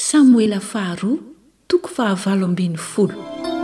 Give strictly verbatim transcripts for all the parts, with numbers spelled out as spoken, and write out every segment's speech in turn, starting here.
Samoela faharoa toko fahavalo ambin'ny folo.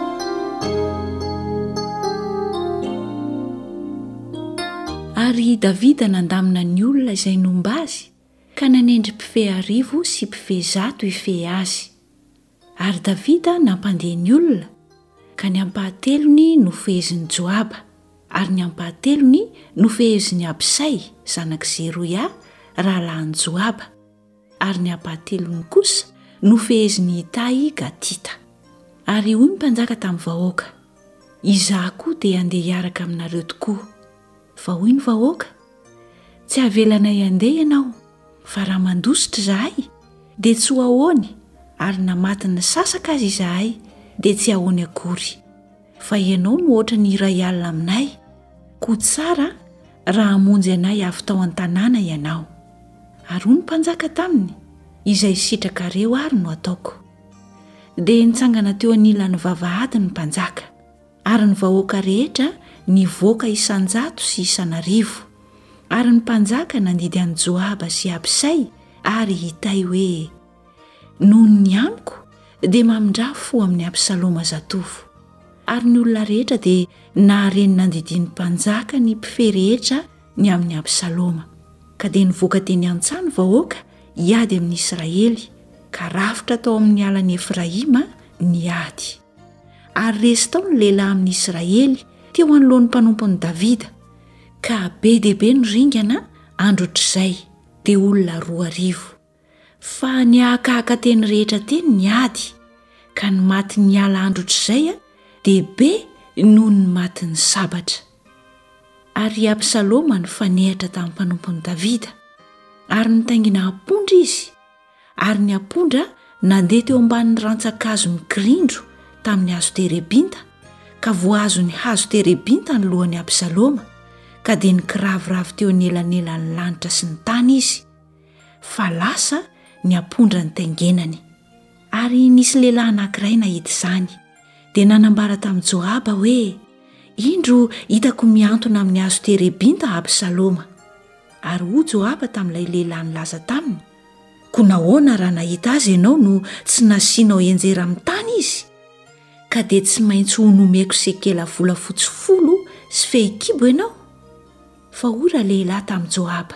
Ary Davida nandamina ny olona izay nomba azy ka nanendry mpifehy arivo sy mpifehy zato ifehy azy. Ary Davida nampandeha ny olona ka ny ampahatelony nofeheziny Joaba, ary ny ampahatelony nofeheziny Abisay zanak' Zeroia rahalahin'i Joaba, ary ny ampahatelony kosa nofeheziny Itai Gatita. Ary hoy ny mpanjaka tamin'ny vahoaka, izaho koa dia andeha hiaraka aminareo tokoa. Fa hoy ny vahoaka, tsy havelanay andeha ianao, fa raha mandositra izahay dia tsy ho ahoany, ary namatiny sasaka azy izahay dia tsy ahoany akory. Fa ianao no ohatra ny iray alina aminay, koa tsara raha hamonjy anay avy tao an-tanàna ianao. Ary hoy ny mpanjaka taminy, izay sitrakareo ary no ataoko. Dia nitsangana teo anilan'ny vavahady ny mpanjaka, ary ny vahoaka rehetra nivoaka isan-jato sy isanarivo. Ary ny mpanjaka nandidy an'i Joaba sy Abisay ary Itai hoe, noho ny amiko dia mamindra fo amin'ny Absaloma zatovo. Ary ny olona rehetra dia nahareny nandidian'ny mpanjaka ny mpifehy rehetra ny amin'ny Absaloma. Ka dia nivoaka teny an-tsano vahoaka hiady amin'ny Israely, ka rafitra tao amin'ny alan'i Efraima ny ady. Ary resy tao ny lehilahy amin'ny Israely teo anoloan'ny mpanompon'i Davida, ka be dia be ny ringana andro ohatr'izay dia olona roa arivo. Fa ny ahakahaka teny rehetra teny ny ady, ka ny maty ny ala andro ohatr'izay dia be noho ny maty ny sabatra. Ary Absaloma no fanehatra tamin'ny mpanompon'i Davida, ary nitaingina ampondra izy, ary ny ampondra nandeha teo ambanin'ny rantsan-kazo mikirindro tamin'ny hazo terebinta, ka voazo ny hazo terebinta ny lohan'ny Absaloma, ka dia nikiraviravy teo anelanelan'ny lanitra sy ny tany izy, fa lasa ny ampondra ny taingenany. Ary nisy lehilahy anankiray nahita izany, dia nanambara tamin'i Joaba hoe, indro hitako miantona amin'ny hazo terebinta Absaloma. Ary hoy Joaba tamin'ilay lehilahy nilaza taminy, koa nahoana raha nahita azy ianao no tsy nasianao enjera amin'ny tany izy? Ka dia tsy maintsy ho nomeko sekela volafotsy folo sy fehikibo ianao? Fa hoy raha lehilahy tamin'i Joaba,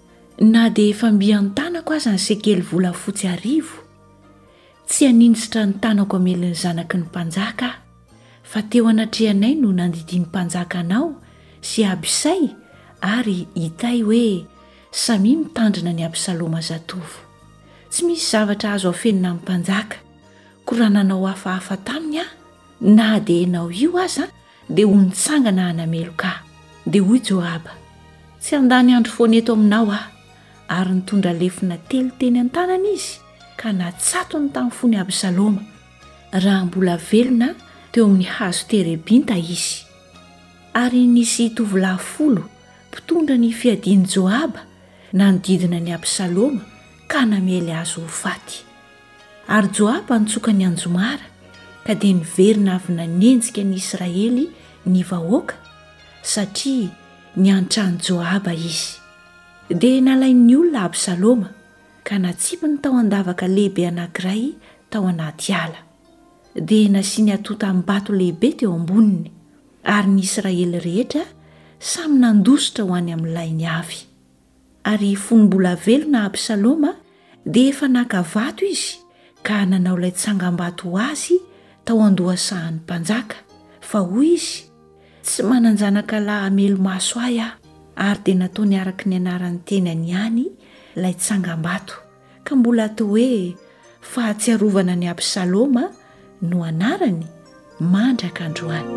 na dia efa mbian'ny tanako aza ny sekely volafotsy arivo, tsy haninjitra ny tanako amelin'ny zanaky ny mpanjaka, fa teo anatrehanay no nandidian'ny mpanjaka anao sy Abisay ary Itai hoe samy mitandrina ny Absaloma zatovo. Tsy misy zavatra azo afenina amin'ny mpanjaka, koa raha nanao hafahafa taminy aho, na dia ianao io aza dia ho nitsangana hanameloka. Dia hoy Joaba, tsy handany andro foana eto aminao aho, ary nitondra lefina telo teny an-tanana izy, ka natsatony tamin'ny fony Absaloma, raha mbola velona teo amin'ny hazo terebinta izy. Ary nisy tovolahy folo mpitondra ny fiadian'i Joaba nanodidina ny Absaloma ka namely azy ho faty. Ary Joaba nitsoka ny anjomara, ka dia niverina avy nanenjika ny Israely ny vahoaka, satria niantrany Joaba izy. Dia nalain'ny olona Absaloma, ka natsipiny tao an-davaka lehibe anankiray tao anaty ala, dia nasiany atota amin'ny bato lehibe teo amboniny, ary ny Israely rehetra samy nandositra ho any amin'ny lainy avy. Ary fonom-bola velona Absaloma dia efa naka vato izy, ka nanao ilay tsangam-bato ho azy tao andohasahan'ny mpanjaka. Fa hoy izy, tsy mananjanaka lahy hamelo maso ahy aho, ary dia nataony araka ny anaran'ny tenany ihany ilay tsangam-bato, ka mbola atao hoe fahatsiarovana ny Absaloma no anarany mandraka androany.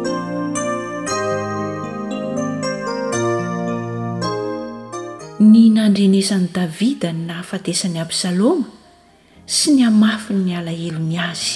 Ny nandrenesan'i Davida ny nahafatesany Absaloma sy ny hamafiny ny alahelony azy.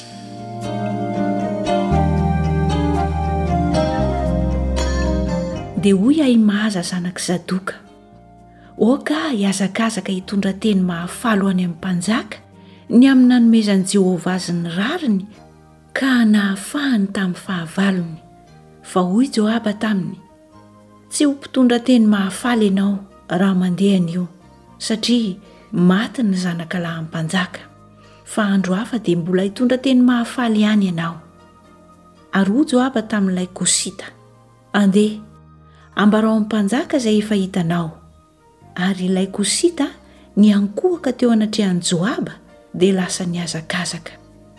Dia hoy Ahimaaza zanak' Zadoka, oka hiazakazaka hitondra teny mahafalo any amin'ny mpanjaka ny amin'ny nanomezan'i Jehovah azy ny rariny, ka nahafahany tamin'ny fahavalony. Fa hoy Joaba taminy, tsy ho mpitondra teny mahafaly ianao raha mandeha an'io, satria maty ny zanaka lahy mpanjaka. fa andro hafa dia mbola hitondra teny mahafaly ihany ianao. Ary Joaba tamin'ilay Kosita, andeha ambarao amin'ny mpanjaka izay efa hitanao. Ary ilay Kosita niankohaka teo anatrehan'i Joaba dia lasa niazakazaka.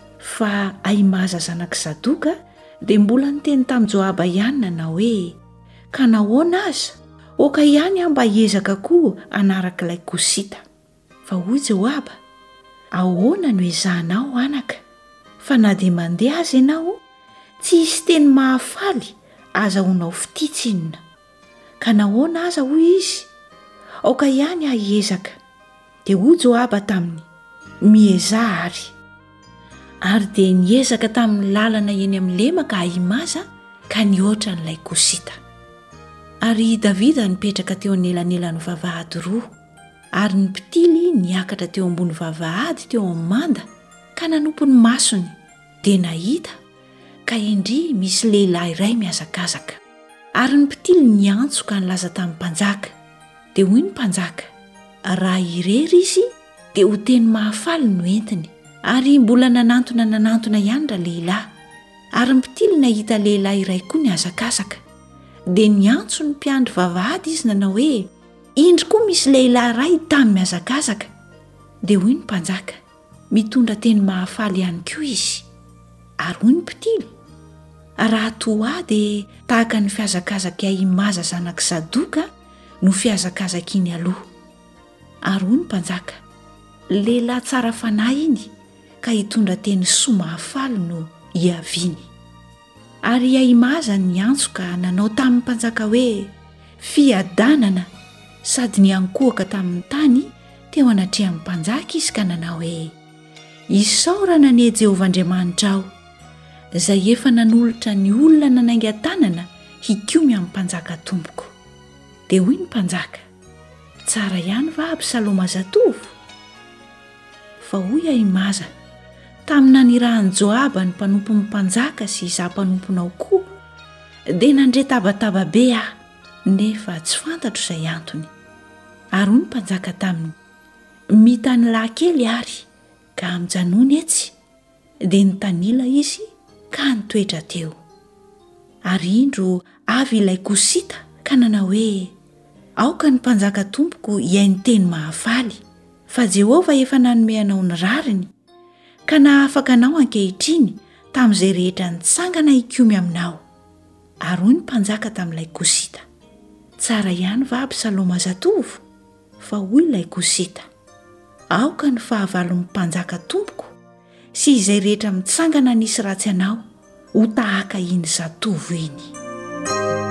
Fa Ahimaza zanak'i Sadoka dia mbola niteny tamin'i Joaba ihany nanao hoe, ka nahoana aza? Oka ihany aho mba hiezaka koa anaraka ilay Kosita. Fa hoy Joaba, ahoana no ezahanao anaka? Fa na dia mandeha aza ianao, tsy hisy teny mahafaly azahoanao fititsinina. Ka nahoana aza hoy izy? Oka ihany aho hiezaka. Dia hoy Joaba taminy, miezah ary. Ary dia niezaka tamin'ny lalana eny amin'ny lemaka Ahimaza ka nihoatra n'ilay Kosita. Ary Davida nipetraka teo anelanelan'ny vavahady roa, ary ny mpitily niakatra teo ambony vavahady teo amin'ny manda ka nanompo ny masony dia nahita ka indry misy lehilahy iray miazakazaka. Ary ny mpitily niantso ka nilaza tamin'ny mpanjaka. Dia hoy ny mpanjaka, raha irery izy dia ho teny mahafaly no entiny. Ary mbola nanantona nanantona ihany ra lehilahy. Ary ny mpitily nahita lehilahy iray koa niazakazaka. Dia niantso ny mpiandry vavahady izy nanao hoe, indry koa misy lehilahy iray tamy miazakazaka. Dia hoy ny mpanjaka, mitondra teny mahafaly ihany koa izy. Ary hoy ny mpitily, raha toa dia tahaka ny fiazakazaka Ahimaza zanak'i Sadoka no fiazakazaka iny aloha. Ary hoy ny mpanjaka, lehilahy tsara fanahy iny ka hitondra teny soa mahafaly no hiaviany. Ary Ahimaza niantso ka nanao tamin'ny mpanjaka hoe, fiadanana, sady niankohaka tamin'ny tany teo anatrehan'ny mpanjaka izy ka nanao hoe, isaorana anie Jehovah Andriamanitra aho, izay efa nanolotra ny olona nanainga tanana hikomy amin'ny mpanjaka tompoko. Dia hoy ny mpanjaka, tsara ihany va Absaloma zatovo? Fa hoy Ahimaza, tamina nirahan'i Joaba ny mpanompon'ny mpanjaka sy izaho mpanomponao koa, dia nandretabataba be aho, nefa tsy fantatro izay antony. Ary hoy ny mpanjaka taminy, mitany lahy kely ary ka mijanony etsy. Dia nitanila izy ka nitoetra teo. Ary indro avy ilay Kosita ka nanao hoe, aoka ny mpanjaka tompoko hiainy teny mahafaly, fa Jehovah efa nanome anao ny rariny, ka nahafaka anao ankehitriny tamin'izay rehetra nitsangana hikomy aminao. Ary hoy ny mpanjaka tamin'ilay Kosita, tsara ihany va Absaloma zatovo? Fa hoy ilay Kosita, aoka ny fahavalon'ny mpanjaka tompoko sy izay rehetra mitsangana nisy ratsy anao ho tahaka iny zatovo iny.